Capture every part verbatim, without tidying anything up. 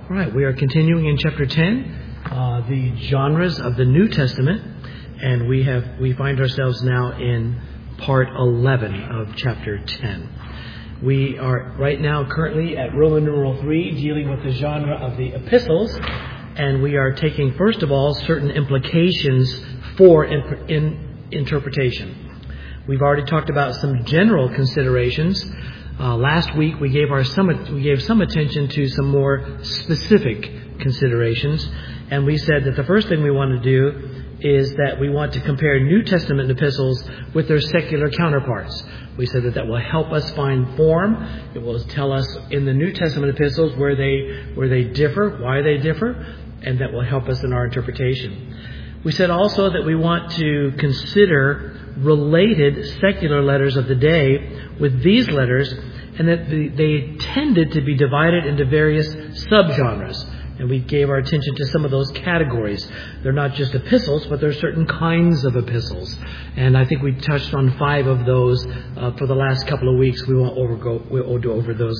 All right, we are continuing in chapter ten, uh, the genres of the New Testament, and we have we find ourselves now in part eleven of chapter ten. We are right now currently at Roman numeral three, dealing with the genre of the epistles, and we are taking first of all certain implications for in, in interpretation. We've already talked about some general considerations. Uh, last week we gave our some we gave some attention to some more specific considerations, and we said that the first thing we want to do is that we want to compare New Testament epistles with their secular counterparts. We said that that will help us find form. It will tell us in the New Testament epistles where they where they differ, why they differ, and that will help us in our interpretation. We said also that we want to consider related secular letters of the day with these letters, and that the, they tended to be divided into various subgenres. And we gave our attention to some of those categories. They're not just epistles, but they're certain kinds of epistles. And I think we touched on five of those uh, for the last couple of weeks. We won't overgo, we'll go over those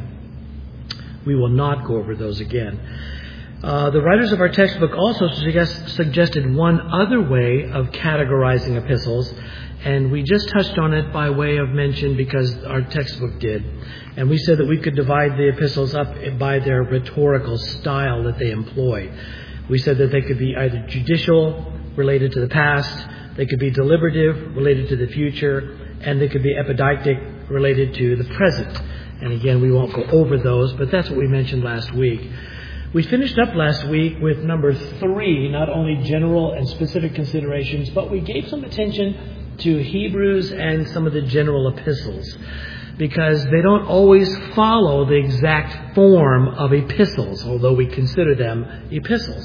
again. We will not go over those again. Uh, the writers of our textbook also suggest, suggested one other way of categorizing epistles, and we just touched on it by way of mention because our textbook did. And we said that we could divide the epistles up by their rhetorical style that they employ. We said that they could be either judicial, related to the past, they could be deliberative, related to the future, and they could be epidictic, related to the present. And again, we won't go over those, but that's what we mentioned last week. We finished up last week with number three, not only general and specific considerations, but we gave some attention to Hebrews and some of the general epistles, because they don't always follow the exact form of epistles, although we consider them epistles.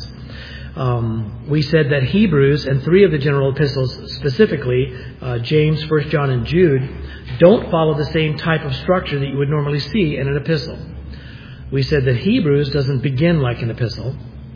Um, we said that Hebrews and three of the general epistles, specifically uh, James, First John, and Jude, don't follow the same type of structure that you would normally see in an epistle. We said that Hebrews doesn't begin like an epistle,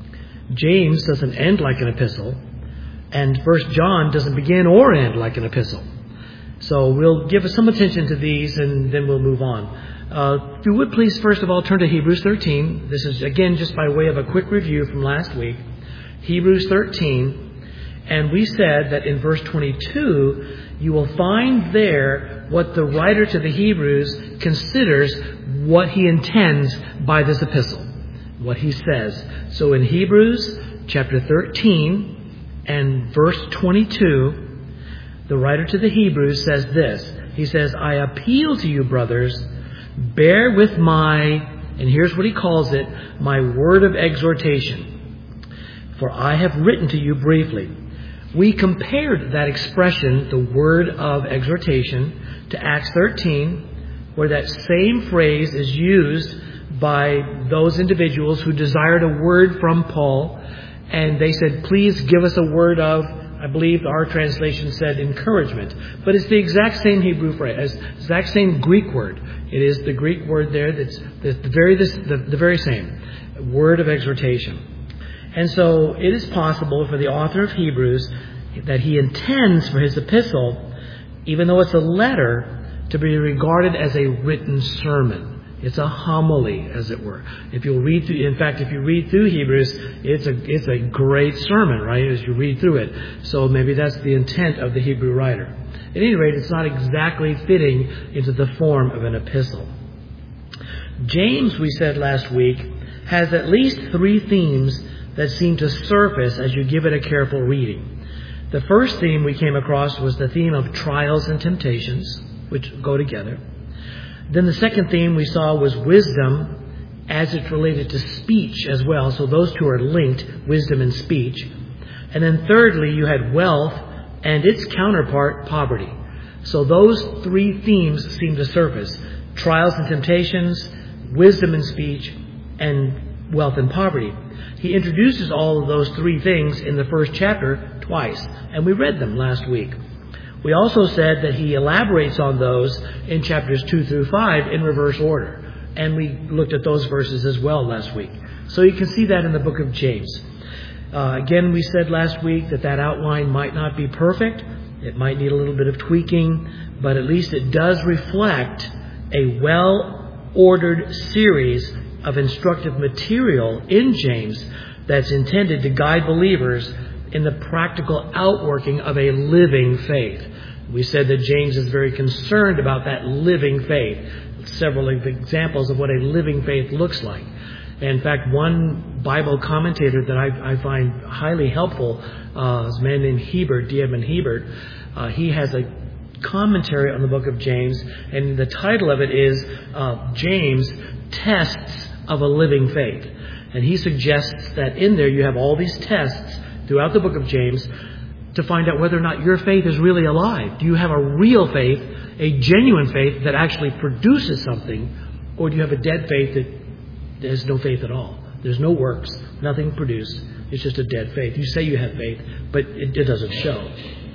James doesn't end like an epistle, and First John doesn't begin or end like an epistle. So we'll give some attention to these, and then we'll move on. Uh, if you would please, first of all, turn to Hebrews thirteen. This is, again, just by way of a quick review from last week. Hebrews thirteen. And we said that in verse twenty-two, you will find there what the writer to the Hebrews considers what he intends by this epistle, what he says. So in Hebrews chapter thirteen and verse twenty-two, the writer to the Hebrews says this. He says, I appeal to you, brothers, bear with my, and here's what he calls it, my word of exhortation. For I have written to you briefly. We compared that expression, the word of exhortation, to Acts thirteen, where that same phrase is used by those individuals who desired a word from Paul, and they said, please give us a word of, I believe our translation said encouragement. But it's the exact same Hebrew phrase, exact same Greek word. It is the Greek word there that's the very, the, the very same word of exhortation. And so it is possible for the author of Hebrews that he intends for his epistle, even though it's a letter, to be regarded as a written sermon. It's a homily, as it were. If you'll read through, in fact, if you read through Hebrews, it's a it's a great sermon, right? As you read through it. So maybe that's the intent of the Hebrew writer. At any rate, it's not exactly fitting into the form of an epistle. James, we said last week, has at least three themes that seem to surface as you give it a careful reading. The first theme we came across was the theme of trials and temptations, which go together. Then the second theme we saw was wisdom as it's related to speech as well. So those two are linked, wisdom and speech. And then thirdly, you had wealth and its counterpart, poverty. So those three themes seem to surface. Trials and temptations, wisdom and speech, and wealth and poverty. He introduces all of those three things in the first chapter twice, and we read them last week. We also said that he elaborates on those in chapters two through five in reverse order, and we looked at those verses as well last week. So you can see that in the book of James. Uh, again, we said last week that that outline might not be perfect. It might need a little bit of tweaking, but at least it does reflect a well-ordered series of instructive material in James that's intended to guide believers in the practical outworking of a living faith. We said that James is very concerned about that living faith. Several examples of what a living faith looks like. In fact, one Bible commentator that I, I find highly helpful uh, is a man named Hebert, D. Edmond Hebert. Uh, he has a commentary on the book of James, and the title of it is uh, James, Tests of a Living Faith. And he suggests that in there you have all these tests throughout the book of James to find out whether or not your faith is really alive. Do you have a real faith, a genuine faith that actually produces something, or do you have a dead faith that there's no faith at all? There's no works, nothing produced. It's just a dead faith. You say you have faith, but it, it doesn't show.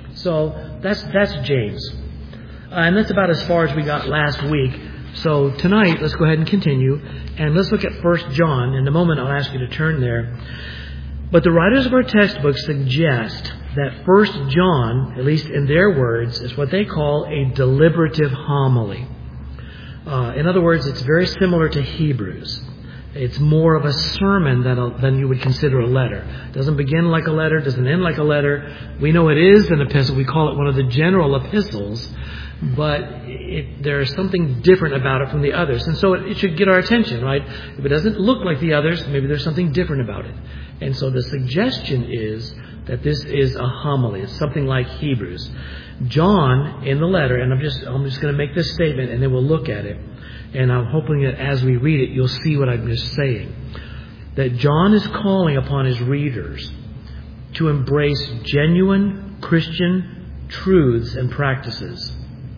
So that's that's James. Uh, and that's about as far as we got last week. So tonight, let's go ahead and continue. And let's look at First John. In a moment, I'll ask you to turn there. But the writers of our textbook suggest that First John, at least in their words, is what they call a deliberative homily. Uh, in other words, it's very similar to Hebrews. It's more of a sermon than, a, than you would consider a letter. It doesn't begin like a letter, doesn't end like a letter. We know it is an epistle. We call it one of the general epistles. But it, there's something different about it from the others. And so it, it should get our attention, right? If it doesn't look like the others, maybe there's something different about it. And so the suggestion is that this is a homily. It's something like Hebrews. John, in the letter, and I'm just I'm just going to make this statement and then we'll look at it. And I'm hoping that as we read it, you'll see what I'm just saying. That John is calling upon his readers to embrace genuine Christian truths and practices.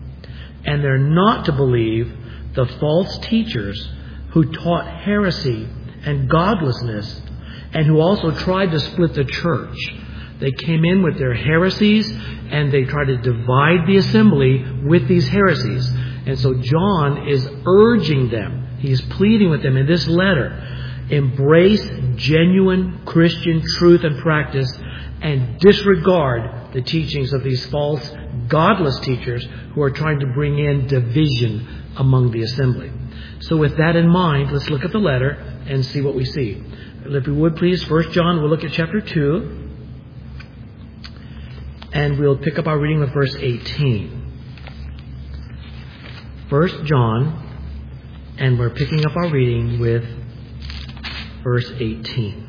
And they're not to believe the false teachers who taught heresy and godlessness and who also tried to split the church. They came in with their heresies and they tried to divide the assembly with these heresies. And so John is urging them, he's pleading with them in this letter, embrace genuine Christian truth and practice and disregard the teachings of these false, godless teachers who are trying to bring in division among the assembly. So with that in mind, let's look at the letter and see what we see. If we would please, First John, we'll look at chapter two, and we'll pick up our reading with verse eighteen. First John, and we're picking up our reading with verse eighteen.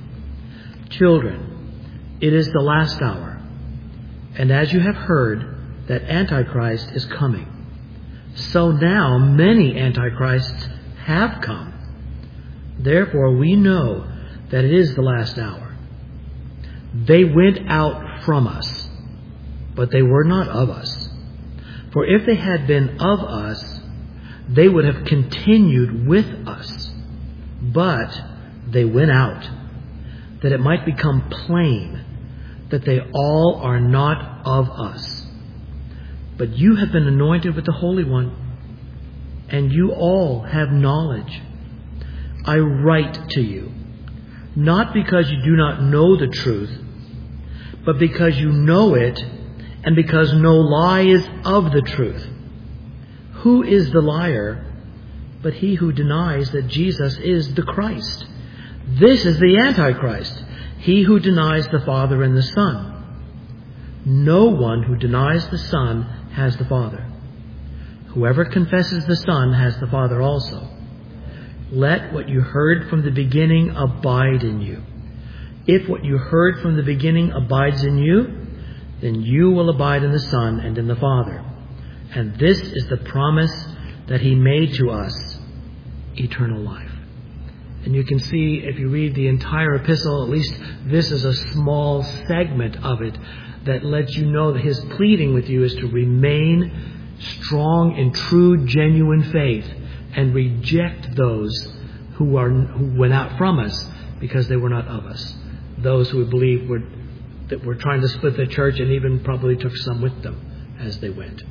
Children, it is the last hour, and as you have heard that Antichrist is coming, so now many Antichrists have come. Therefore we know that it is the last hour. They went out from us, but they were not of us. For if they had been of us, they would have continued with us. But they went out, that it might become plain that they all are not of us. But you have been anointed with the Holy One, and you all have knowledge. I write to you, not because you do not know the truth, but because you know it, and because no lie is of the truth. Who is the liar but he who denies that Jesus is the Christ? This is the Antichrist, he who denies the Father and the Son. No one who denies the Son has the Father. Whoever confesses the Son has the Father also. Let what you heard from the beginning abide in you. If what you heard from the beginning abides in you, then you will abide in the Son and in the Father. And this is the promise that he made to us, eternal life. And you can see, if you read the entire epistle, at least this is a small segment of it that lets you know that his pleading with you is to remain strong in true, genuine faith and reject those who are who went out from us because they were not of us. Those who believe were, that were trying to split the church and even probably took some with them as they went.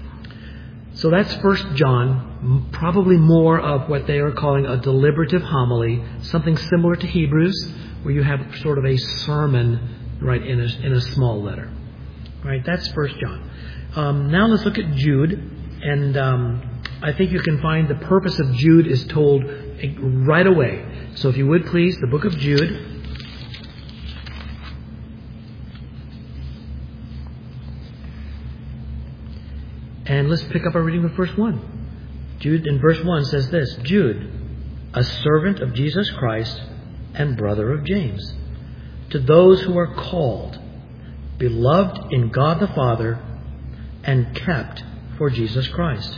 So that's First John, probably more of what they are calling a deliberative homily, something similar to Hebrews, where you have sort of a sermon, right, in a, in a small letter. Right, that's First John. Um, now let's look at Jude, and um, I think you can find the purpose of Jude is told right away. So if you would please, the book of Jude. And let's pick up our reading with verse one. Jude in verse one says this, Jude, a servant of Jesus Christ and brother of James, to those who are called, beloved in God the Father, and kept for Jesus Christ.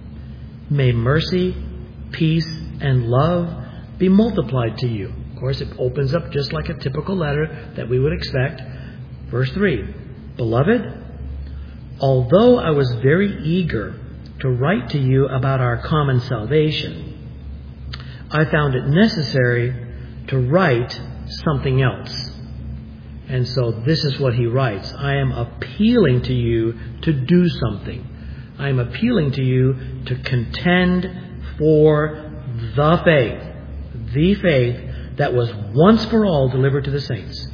May mercy, peace, and love be multiplied to you. Of course, it opens up just like a typical letter that we would expect. Verse three, Beloved, although I was very eager to write to you about our common salvation, I found it necessary to write something else. And so this is what he writes. I am appealing to you to do something. I am appealing to you to contend for the faith, the faith that was once for all delivered to the saints.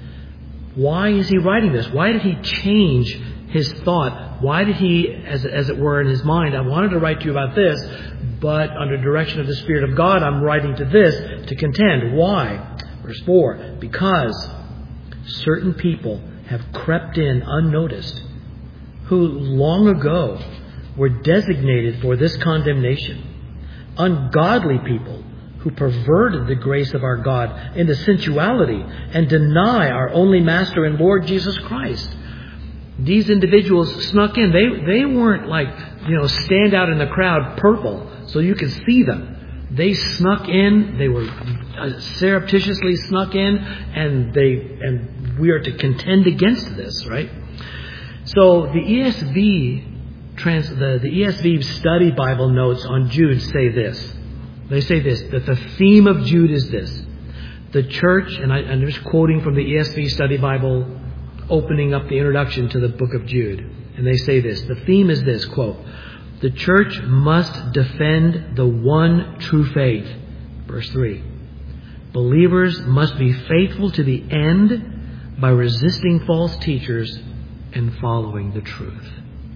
Why is he writing this? Why did he change his thought? Why did he, as, as it were in his mind, I wanted to write to you about this, but under direction of the Spirit of God, I'm writing to this to contend. Why? Verse four, because certain people have crept in unnoticed, who long ago were designated for this condemnation. Ungodly people who perverted the grace of our God into sensuality and deny our only Master and Lord Jesus Christ. These individuals snuck in. They they weren't like, you know, stand out in the crowd purple so you could see them. They snuck in. They were surreptitiously snuck in, and they and we are to contend against this, right? So the E S V trans the, the E S V study Bible notes on Jude say this. They say this, that the theme of Jude is this. The church, and I, I'm just quoting from the E S V study Bible, opening up the introduction to the book of Jude. And they say this, the theme is this, quote, the church must defend the one true faith. Verse three. Believers must be faithful to the end by resisting false teachers and following the truth.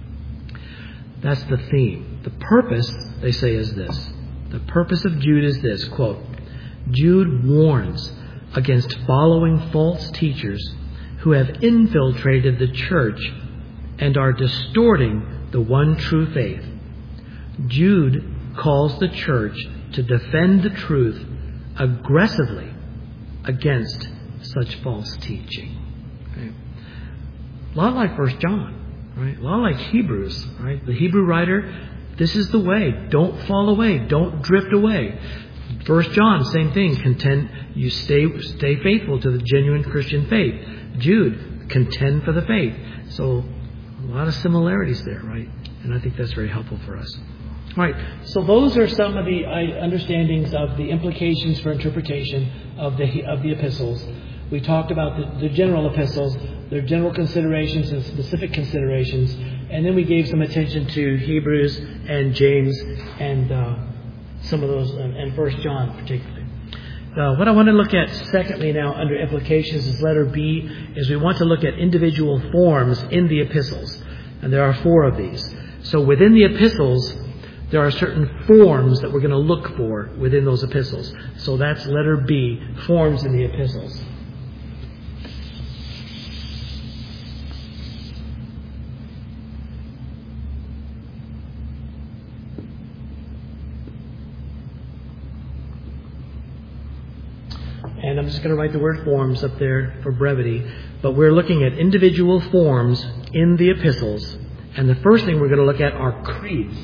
That's the theme. The purpose, they say, is this. The purpose of Jude is this, quote, Jude warns against following false teachers who have infiltrated the church and are distorting the one true faith. Jude calls the church to defend the truth aggressively against such false teaching. Okay. A lot like First John, right? A lot like Hebrews, right? The Hebrew writer, this is the way. Don't fall away. Don't drift away. First John, same thing. Contend. You stay stay faithful to the genuine Christian faith. Jude, contend for the faith. So a lot of similarities there, right? And I think that's very helpful for us. All right. So those are some of the understandings of the implications for interpretation of the of the epistles. We talked about the, the general epistles, their general considerations and specific considerations, and then we gave some attention to Hebrews and James and uh, some of those, and, and First John particularly. Uh, what I want to look at secondly now under implications is letter B, is we want to look at individual forms in the epistles. And there are four of these. So within the epistles, there are certain forms that we're going to look for within those epistles. So that's letter B, forms in the epistles. And I'm just going to write the word forms up there for brevity. But we're looking at individual forms in the epistles. And the first thing we're going to look at are creeds.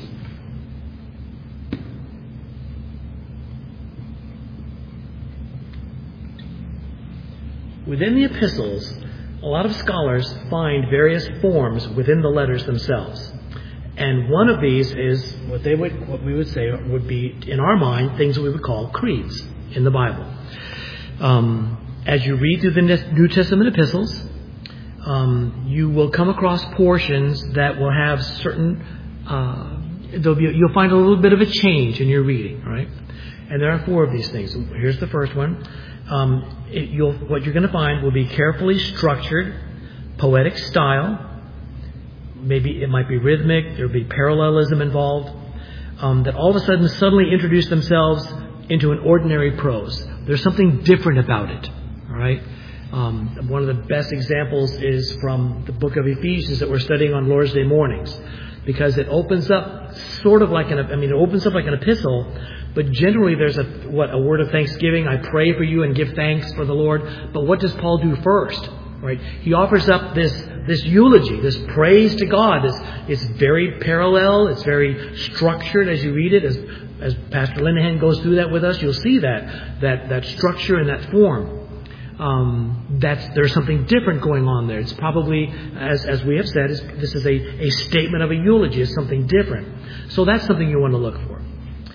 Within the epistles, a lot of scholars find various forms within the letters themselves. And one of these is what they would, what we would say would be, in our mind, things that we would call creeds in the Bible. Um, as you read through the New Testament epistles, um, you will come across portions that will have certain, uh, there'll be, you'll find a little bit of a change in your reading, right? And there are four of these things. Here's the first one. Um, it, you'll, what you're going to find will be carefully structured, poetic style. Maybe it might be rhythmic. There'll be parallelism involved. Um, that all of a sudden suddenly introduce themselves into an ordinary prose. There's something different about it. All right. Um, one of the best examples is from the book of Ephesians that we're studying on Lord's Day mornings, because it opens up sort of like an, I mean, it opens up like an epistle, but generally there's a, what, a word of thanksgiving. I pray for you and give thanks for the Lord. But what does Paul do first? Right? He offers up this, this eulogy, this praise to God. It's, it's very parallel. It's very structured as you read it. As, as Pastor Linehan goes through that with us, you'll see that, that, that structure and that form. Um, that's, there's something different going on there. It's probably, as, as we have said, is, this is a, a statement of a eulogy. It's something different. So that's something you want to look for.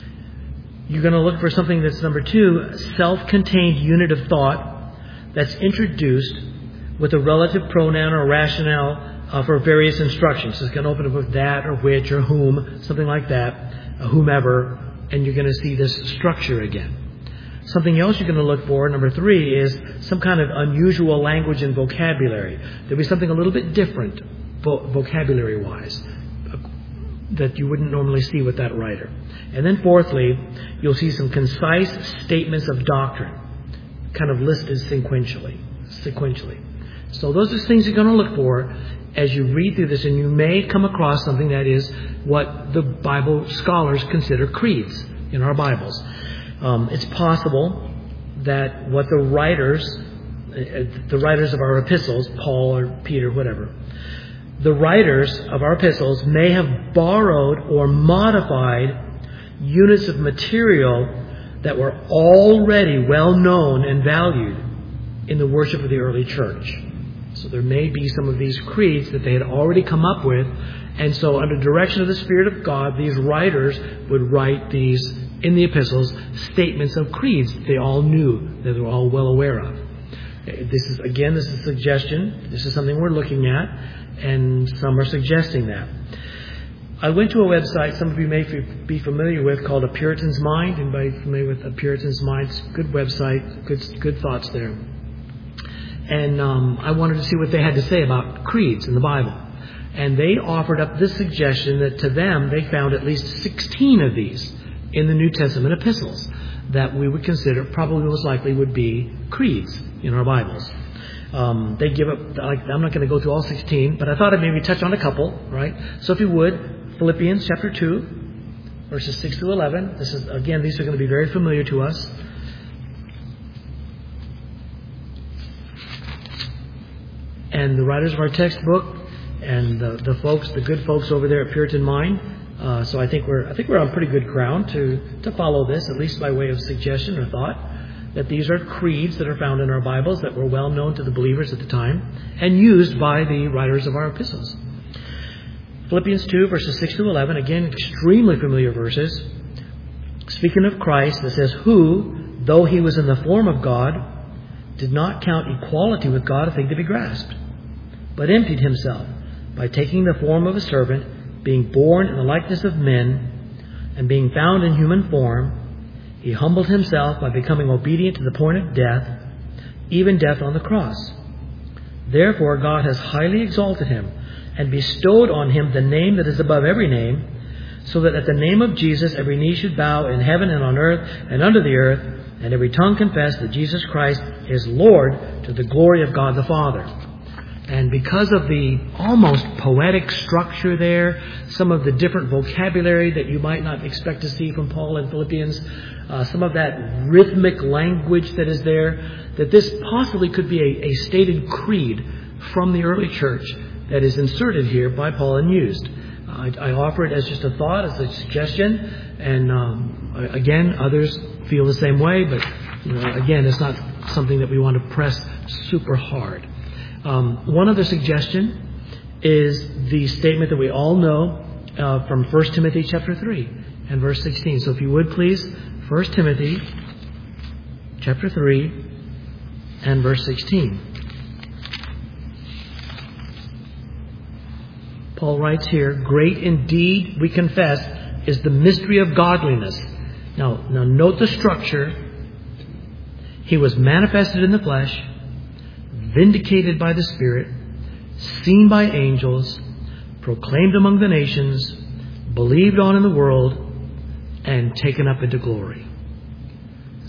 You're going to look for something that's, number two, self-contained unit of thought that's introduced with a relative pronoun or rationale uh, for various instructions. So it's going to open up with that or which or whom, something like that, uh, whomever, and you're going to see this structure again. Something else you're going to look for, number three, is some kind of unusual language and vocabulary. There'll be something a little bit different vo- vocabulary-wise uh, that you wouldn't normally see with that writer. And then fourthly, you'll see some concise statements of doctrine, kind of listed sequentially. sequentially. So those are things you're going to look for as you read through this, and you may come across something that is what the Bible scholars consider creeds in our Bibles. Um, it's possible that what the writers, the writers of our epistles, Paul or Peter, whatever, the writers of our epistles may have borrowed or modified units of material that were already well known and valued in the worship of the early church. So there may be some of these creeds that they had already come up with, and so under direction of the Spirit of God, these writers would write these, in the epistles, statements of creeds they all knew, that they were all well aware of. This is, again, this is a suggestion. This is something we're looking at, and some are suggesting that. I went to a website some of you may be familiar with called A Puritan's Mind. Anybody familiar with A Puritan's Mind? It's a good website, good, good thoughts there. And um, I wanted to see what they had to say about creeds in the Bible. And they offered up this suggestion that to them they found at least sixteen of these in the New Testament epistles that we would consider probably most likely would be creeds in our Bibles. Um, they give up, like, I'm not going to go through all sixteen, but I thought I'd maybe touch on a couple, right? So if you would, Philippians chapter two, verses six to eleven. This is, again, these are going to be very familiar to us. And the writers of our textbook and the, the folks, the good folks over there at Puritan Mind. Uh, so I think we're I think we're on pretty good ground to, to follow this, at least by way of suggestion or thought, that these are creeds that are found in our Bibles that were well known to the believers at the time and used by the writers of our epistles. Philippians two, verses six to eleven, again, extremely familiar verses. Speaking of Christ, it says, who, though he was in the form of God, did not count equality with God a thing to be grasped, but emptied himself by taking the form of a servant, being born in the likeness of men, and being found in human form, he humbled himself by becoming obedient to the point of death, even death on the cross. Therefore God has highly exalted him and bestowed on him the name that is above every name, so that at the name of Jesus every knee should bow in heaven and on earth and under the earth, and every tongue confess that Jesus Christ is Lord, to the glory of God the Father. And because of the almost poetic structure there, some of the different vocabulary that you might not expect to see from Paul in Philippians, uh, some of that rhythmic language that is there, that this possibly could be a, a stated creed from the early church that is inserted here by Paul and used. I, I offer it as just a thought, as a suggestion, and um, again, others feel the same way, but you know, again, it's not something that we want to press super hard. Um, one other suggestion is the statement that we all know uh, from First Timothy chapter three and verse sixteen. So if you would please, First Timothy chapter three and verse sixteen. Paul writes here, great indeed, we confess, is the mystery of godliness. Now, now note the structure. He was manifested in the flesh, vindicated by the Spirit, seen by angels, proclaimed among the nations, believed on in the world, and taken up into glory.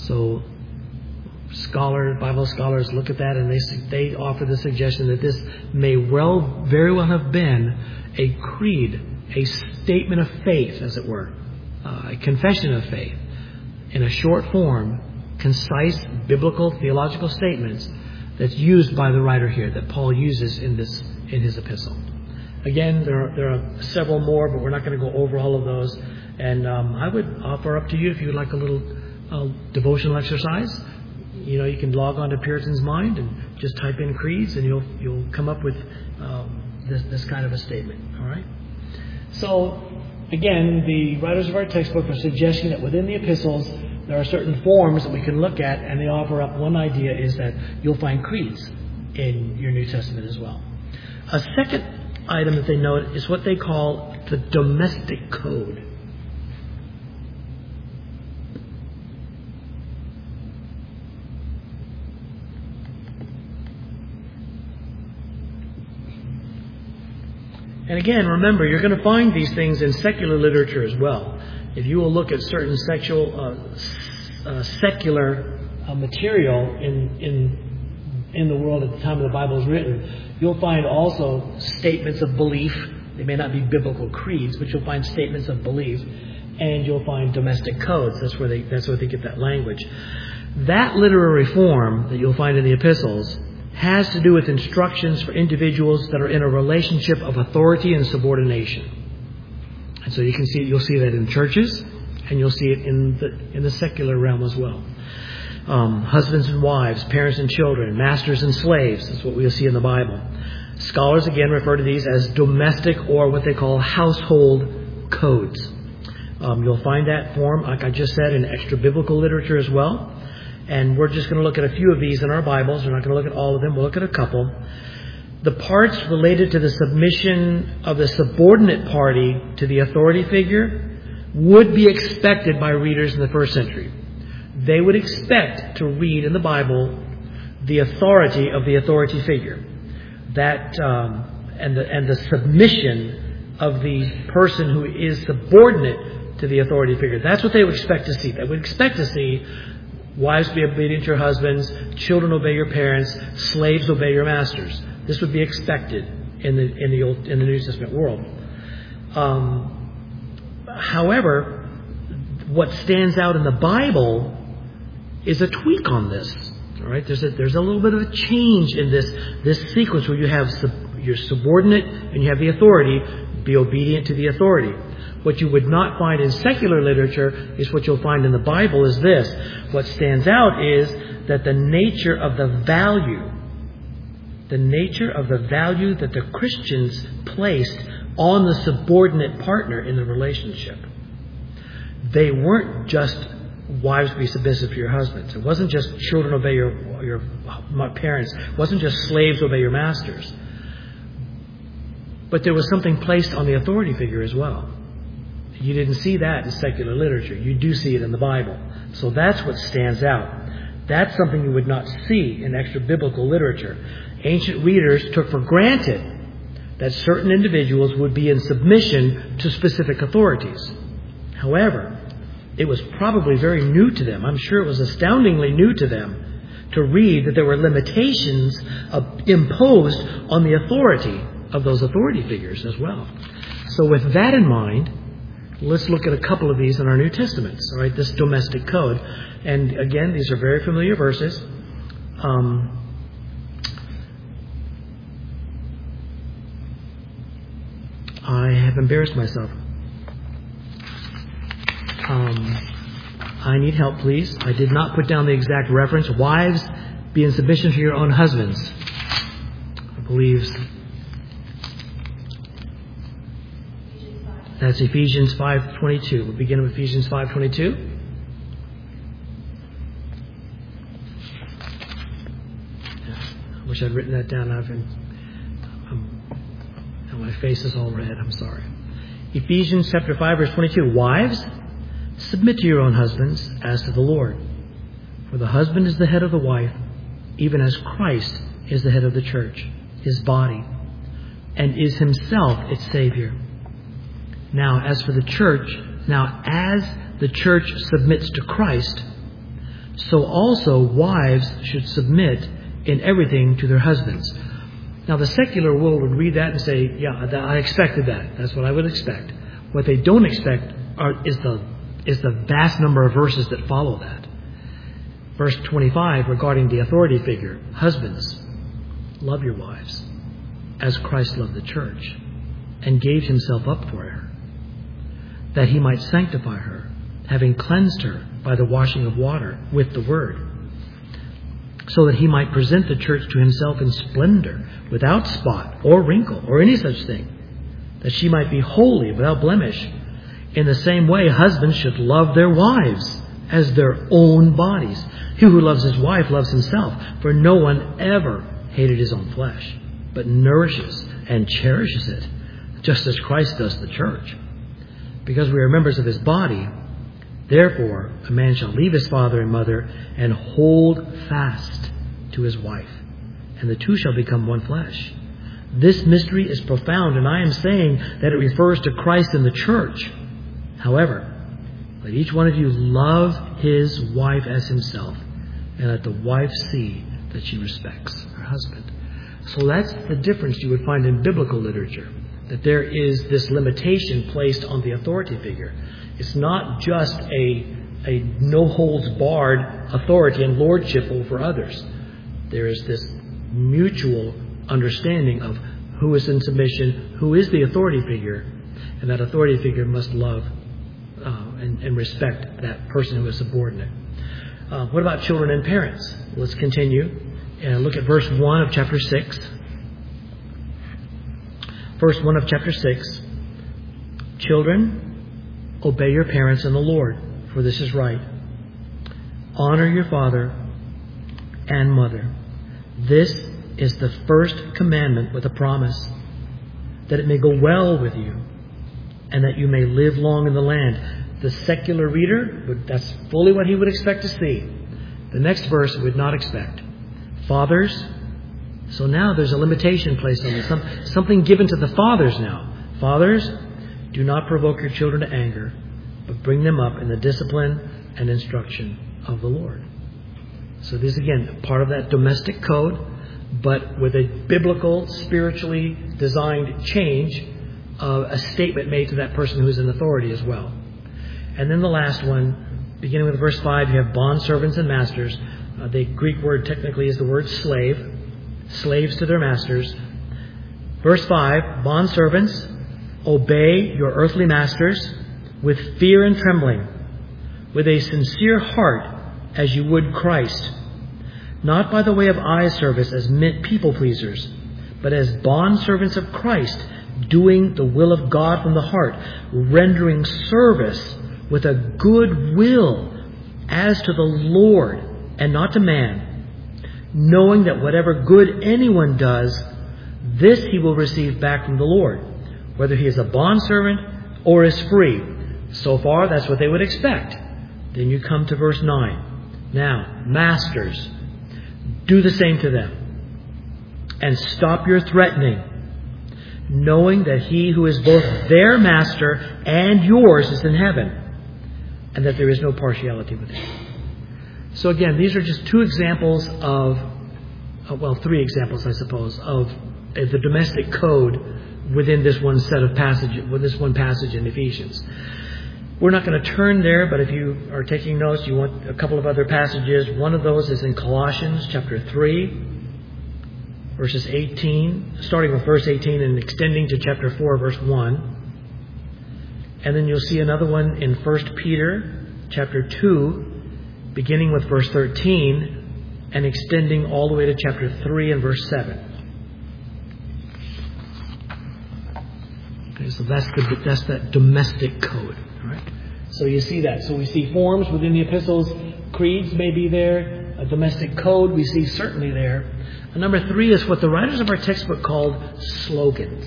So scholar, Bible scholars look at that and they they offer the suggestion that this may well, very well have been a creed, a statement of faith, as it were, uh, a confession of faith in a short form, concise biblical theological statements that's used by the writer here, that Paul uses in this in his epistle. Again, there are, there are several more, but we're not going to go over all of those. And um, I would offer up to you, if you would like a little uh, devotional exercise, you know, you can log on to Puritan's Mind and just type in creeds, and you'll you'll come up with um, this this kind of a statement. All right. So again, the writers of our textbook are suggesting that within the epistles there are certain forms that we can look at, and they offer up one idea is that you'll find creeds in your New Testament as well. A second item that they note is what they call the domestic code. And again, remember, you're going to find these things in secular literature as well. If you will look at certain sexual, uh, uh, secular uh, material in in in the world at the time of the Bible is written, you'll find also statements of belief. They may not be biblical creeds, but you'll find statements of belief, and you'll find domestic codes. That's where they that's where they get that language. That literary form that you'll find in the epistles has to do with instructions for individuals that are in a relationship of authority and subordination. And so you can see, you'll see that in churches, and you'll see it in the in the secular realm as well. Um, husbands and wives, parents and children, masters and slaves. That's what we'll see in the Bible. Scholars again refer to these as domestic or what they call household codes. Um, you'll find that form, like I just said, in extra biblical literature as well. And we're just going to look at a few of these in our Bibles. We're not going to look at all of them. We'll look at a couple. The parts related to the submission of the subordinate party to the authority figure would be expected by readers in the first century. They would expect to read in the Bible the authority of the authority figure, that um, and the and the submission of the person who is subordinate to the authority figure. That's what they would expect to see. They would expect to see wives be obedient to your husbands, children obey your parents, slaves obey your masters. This would be expected in the in the old in the New Testament world. Um, however, what stands out in the Bible is a tweak on this. All right, there's a there's a little bit of a change in this this sequence where you have sub, your subordinate and you have the authority. Be obedient to the authority. What you would not find in secular literature is what you'll find in the Bible is this. What stands out is that the nature of the value, the nature of the value that the Christians placed on the subordinate partner in the relationship. They weren't just wives be submissive to your husbands. It wasn't just children obey your, your parents. It wasn't just slaves obey your masters. But there was something placed on the authority figure as well. You didn't see that in secular literature. You do see it in the Bible. So that's what stands out. That's something you would not see in extra biblical literature. Ancient readers took for granted that certain individuals would be in submission to specific authorities. However, it was probably very new to them. I'm sure it was astoundingly new to them to read that there were limitations of, imposed on the authority of those authority figures as well. So with that in mind, let's look at a couple of these in our New Testaments. All right, this domestic code. And again, these are very familiar verses. Um, I have embarrassed myself. Um, I need help, please. I did not put down the exact reference. Wives, be in submission to your own husbands. I believe that's Ephesians five twenty-two. We'll begin with Ephesians five twenty-two. I wish I'd written that down. I've been, um, my face is all red. I'm sorry. Ephesians chapter five, verse twenty-two. Wives, submit to your own husbands as to the Lord. For the husband is the head of the wife, even as Christ is the head of the church, his body, and is himself its Savior. Now, as for the church, now as the church submits to Christ, so also wives should submit in everything to their husbands. Now, the secular world would read that and say, yeah, that, I expected that. That's what I would expect. What they don't expect are, is the is the vast number of verses that follow that. Verse twenty-five, regarding the authority figure. Husbands, love your wives as Christ loved the church and gave himself up for her, that he might sanctify her, having cleansed her by the washing of water with the word, so that he might present the church to himself in splendor, without spot or wrinkle or any such thing, that she might be holy, without blemish. In the same way, husbands should love their wives as their own bodies. He who loves his wife loves himself, for no one ever hated his own flesh, but nourishes and cherishes it, just as Christ does the church. Because we are members of his body, therefore a man shall leave his father and mother and hold fast to his wife, and the two shall become one flesh. This mystery is profound, and I am saying that it refers to Christ and the church. However, let each one of you love his wife as himself, and let the wife see that she respects her husband. So that's the difference you would find in biblical literature, that there is this limitation placed on the authority figure. It's not just a, a no-holds-barred authority and lordship over others. There is this mutual understanding of who is in submission, who is the authority figure, and that authority figure must love uh, and, and respect that person who is subordinate. Uh, what about children and parents? Let's continue and look at verse one of chapter six. Verse one of chapter six. Children, obey your parents in the Lord, for this is right. Honor your father and mother. This is the first commandment with a promise, that it may go well with you and that you may live long in the land. The secular reader, that's fully what he would expect to see. The next verse would not expect. Fathers, so now there's a limitation placed on this, some, something given to the fathers now. Fathers, do not provoke your children to anger, but bring them up in the discipline and instruction of the Lord. So this, again, part of that domestic code, but with a biblical, spiritually designed change, uh, a statement made to that person who is in authority as well. And then the last one, beginning with verse five, you have bondservants and masters. Uh, the Greek word technically is the word slave. Slaves to their masters. Verse five, bondservants, obey your earthly masters with fear and trembling, with a sincere heart as you would Christ, not by the way of eye service as people pleasers, but as bondservants of Christ, doing the will of God from the heart, rendering service with a good will as to the Lord and not to man, knowing that whatever good anyone does, this he will receive back from the Lord, whether he is a bondservant or is free. So far, that's what they would expect. Then you come to verse nine. Now, masters, do the same to them, and stop your threatening, knowing that he who is both their master and yours is in heaven, and that there is no partiality with him. So again, these are just two examples of, well, three examples, I suppose, of the domestic code within this one set of passage, with this one passage in Ephesians. We're not going to turn there, but if you are taking notes, you want a couple of other passages. One of those is in Colossians chapter three, verses eighteen, starting with verse eighteen and extending to chapter four, verse one. And then you'll see another one in First Peter chapter two, beginning with verse thirteen and extending all the way to chapter three and verse seven. Okay, so that's the that's that domestic code. All right. So you see that. So we see forms within the epistles. Creeds may be there. A domestic code we see certainly there. And number three is what the writers of our textbook called slogans.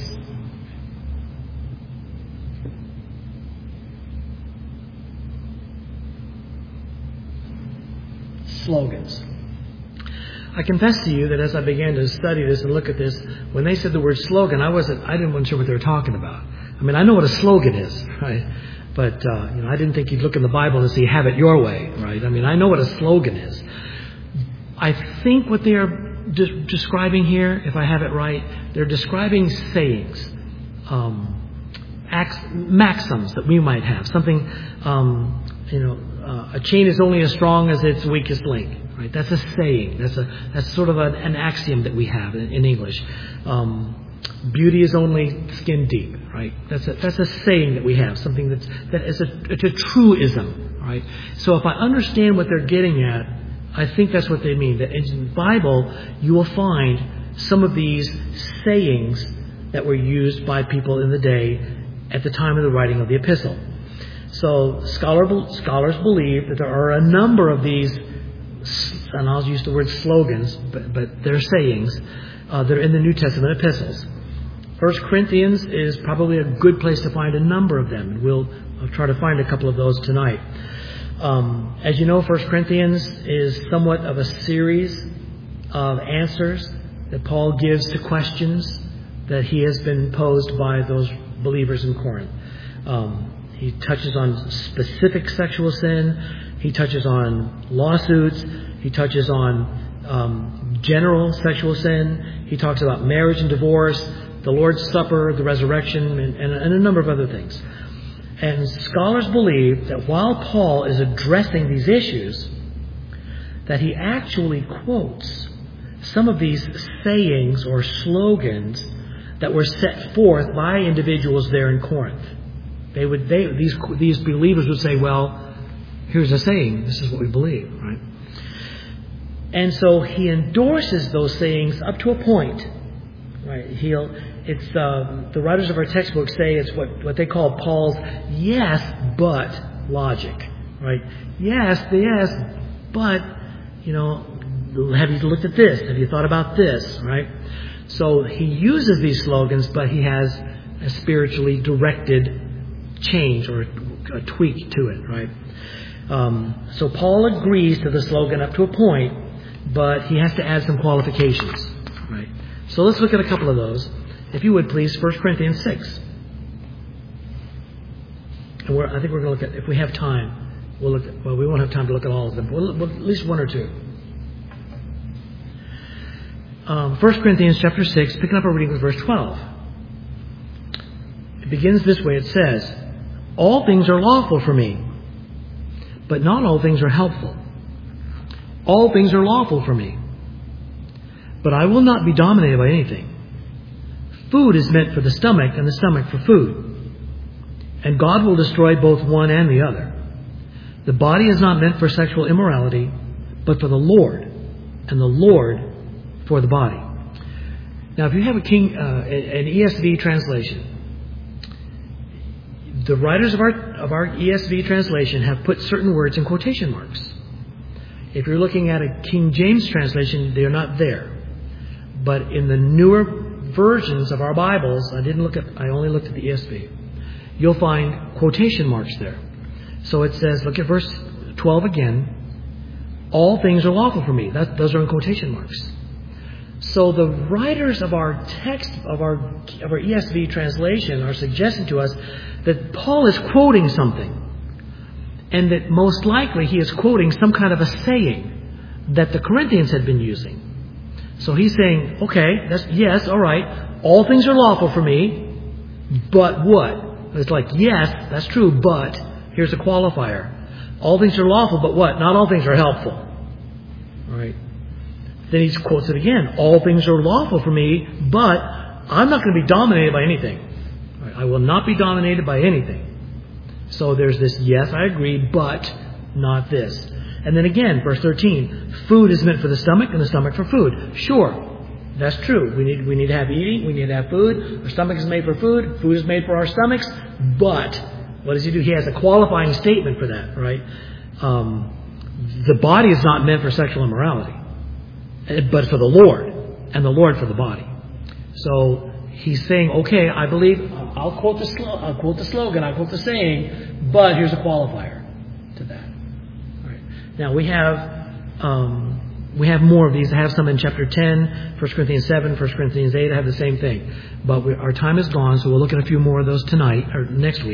Slogans. I confess to you that as I began to study this and look at this, when they said the word slogan, I wasn't, I didn't want to sure what they were talking about. I mean, I know what a slogan is, right? But, uh, you know, I didn't think you'd look in the Bible and see, have it your way, right? I mean, I know what a slogan is. I think what they are de- describing here, if I have it right, they're describing sayings, um, acts, maxims that we might have. Something, um, you know, uh, a chain is only as strong as its weakest link, right? That's a saying. That's a that's sort of a, an axiom that we have in, in English. Um, Beauty is only skin deep, right? That's a, that's a saying that we have, something that's, that is a, it's a truism, right? So if I understand what they're getting at, I think that's what they mean. That in the Bible, you will find some of these sayings that were used by people in the day at the time of the writing of the epistle. So scholar, scholars believe that there are a number of these, and I'll use the word slogans, but, but they're sayings, uh, that are in the New Testament epistles. First Corinthians is probably a good place to find a number of them. We'll I'll try to find a couple of those tonight. Um, as you know, First Corinthians is somewhat of a series of answers that Paul gives to questions that he has been posed by those believers in Corinth. Um, he touches on specific sexual sin. He touches on lawsuits. He touches on um, general sexual sin. He talks about marriage and divorce, the Lord's Supper, the resurrection, and, and, and a number of other things. And scholars believe that while Paul is addressing these issues, that he actually quotes some of these sayings or slogans that were set forth by individuals there in Corinth. They would, they, these, these believers would say, well, here's a saying. This is what we believe, right? And so he endorses those sayings up to a point, right? He'll, it's, uh, the writers of our textbook say it's what, what they call Paul's yes, but logic, right? Yes, the yes, but, you know, have you looked at this? Have you thought about this, right? So he uses these slogans, but he has a spiritually directed change or a tweak to it, right? Um, so Paul agrees to the slogan up to a point, but he has to add some qualifications, right? So let's look at a couple of those. If you would please, First Corinthians six. And we're, I think we're going to look at, if we have time, we'll look at, well, we won't have time to look at all of them, but we'll, we'll, at least one or two. Um, First Corinthians chapter six, picking up our reading with verse twelve. It begins this way. It says, all things are lawful for me, but not all things are helpful. All things are lawful for me, but I will not be dominated by anything. Food is meant for the stomach, and the stomach for food. And God will destroy both one and the other. The body is not meant for sexual immorality, but for the Lord, and the Lord for the body. Now, if you have a King, uh, an E S V translation, the writers of our of our E S V translation have put certain words in quotation marks. If you're looking at a King James translation, they are not there. But in the newer versions of our Bibles, I didn't look at, I only looked at the E S V. You'll find quotation marks there. So it says, look at verse twelve again. All things are lawful for me. That, those are in quotation marks. So the writers of our text, of our of our E S V translation, are suggesting to us that Paul is quoting something, and that most likely he is quoting some kind of a saying that the Corinthians had been using. So he's saying, okay, that's, yes, all right, all things are lawful for me, but what? It's like, yes, that's true, but here's a qualifier. All things are lawful, but what? Not all things are helpful. All right. Then he quotes it again. All things are lawful for me, but I'm not going to be dominated by anything. Right. I will not be dominated by anything. So there's this, yes, I agree, but not this. And then again, verse thirteen, food is meant for the stomach and the stomach for food. Sure, that's true. We need we need to have eating. We need to have food. Our stomach is made for food. Food is made for our stomachs. But what does he do? He has a qualifying statement for that, right? Um, the body is not meant for sexual immorality, but for the Lord, and the Lord for the body. So he's saying, okay, I believe, I'll quote the slo- I'll quote the slogan, I'll quote the saying, but here's a qualifier to that. All right. Now we have um, we have more of these. I have some in chapter ten, First Corinthians seven, First Corinthians eight. I have the same thing. But we, our time is gone, so we'll look at a few more of those tonight or next week.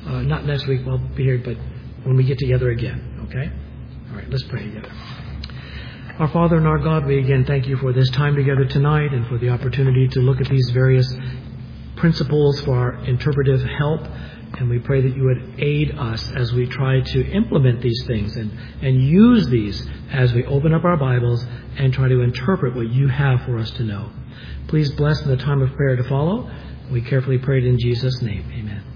Uh, not next week, I'll be here, but when we get together again, okay? All right, let's pray together. Our Father and our God, we again thank you for this time together tonight and for the opportunity to look at these various principles for our interpretive help. And we pray that you would aid us as we try to implement these things and, and use these as we open up our Bibles and try to interpret what you have for us to know. Please bless in the time of prayer to follow. We carefully pray it in Jesus' name. Amen.